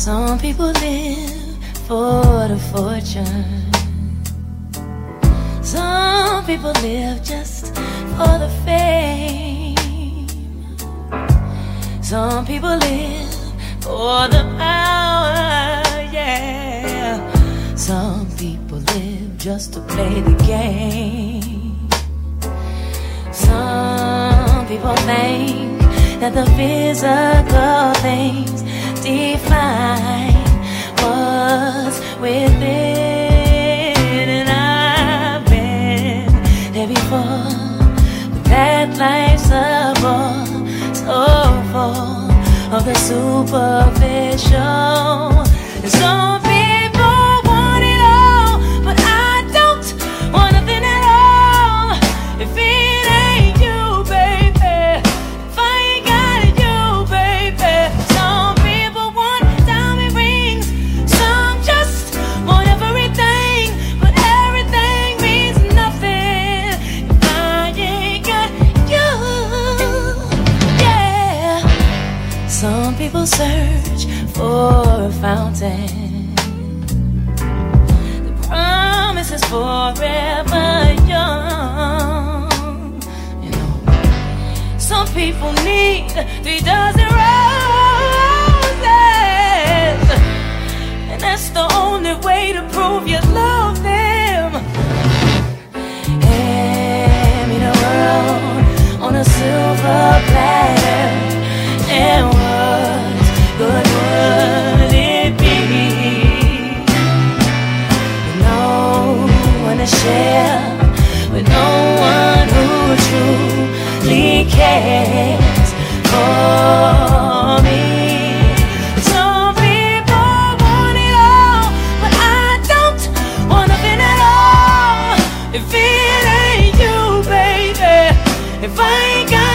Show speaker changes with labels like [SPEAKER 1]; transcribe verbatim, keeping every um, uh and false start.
[SPEAKER 1] Some people live for the fortune. Some people live just for the fame. Some people live for the power, yeah. Some people live just to play the game. Some people think that the physical things define what's within. And I've been there before, but that life's a bore, so full of the superficial. And some people want it all, but I don't want nothing at all. If it ain't you, baby, if I ain't got you, baby. Some people want diamond rings, some just want everything, but everything means nothing if I ain't got you. Yeah. Some people search for a fountain. The promise is forever young. You know, some people need three dozen roses, and that's the only way to prove you love them. Hand me the world on a silver platter, and what good would it be? With no one to share, with no one who truly cares for me. Some people want it all, but I don't want nothing at all. If it ain't you, baby, if I ain't got